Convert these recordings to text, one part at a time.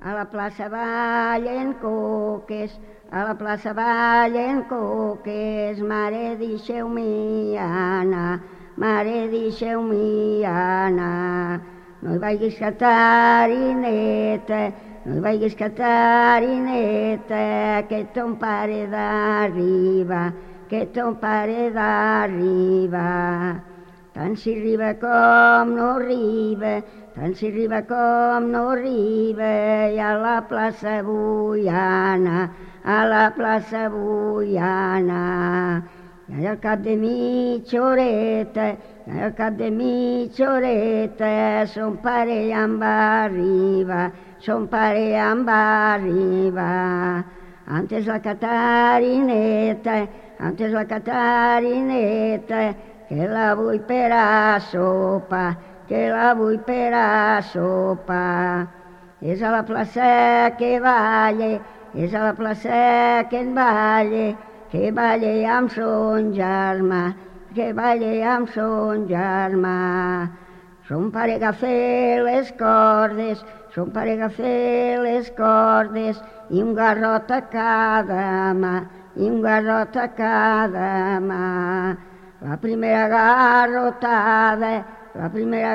A la plaça ballen coques, a la plaça ballen coques, mare deixeu-m'hi anar, mare deixeu-m'hi anar. No hi vagis Catarineta, no hi vagis Catarineta, que ton pare d'arriba, que ton pare d'arriba. Tant si arriba com no arriba, tant si arriba com no arriba, i a la plaça vull anar, a la plaça vull anar. I al cap de mitja horeta, i al cap de mitja horeta, son pare ja em va arribar, son pare ja em va arribar. Antes la Catarineta, antes la Catarineta, que la vull per a sopa, que la vull per a sopa. És a la plaça que balle, és a la plaça que en balle, que balle amb son germà, que balle amb son germà. Son pare agafa les cordes, son pare agafa les cordes, i un garrot a cada mà, i un garrot a cada mà. La primera garrotada, la primera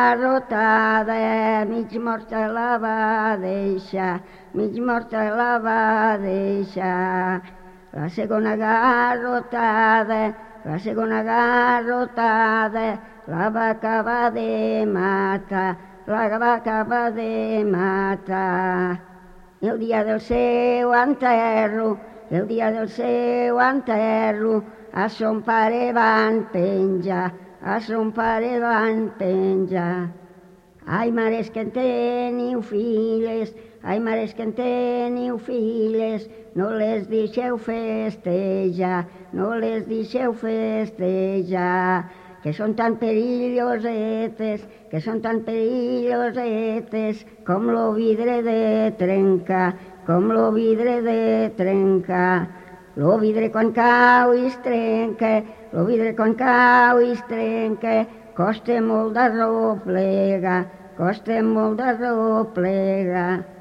garrotada, mig morta la va deixar, mig morta la va deixar. La segona garrotada, la segona garrotada, la va acabar de matar, la va acabar de matar. El dia del seu enterro, el dia del seu enterro, a son pare van penjar, a son pare van penjar. Ai, mares que en teniu filles, ai, mares que en teniu filles, no les deixeu festejar, no les deixeu festejar, que són tan perillosetes, que són tan perillosetes, com lo vidre de trencar, com lo vidre de trencar. Lo vidre quan cau i es trenca, lo vidre quan cau i es trenca, costa molt d'arreplegar, costa molt d'arreplegar.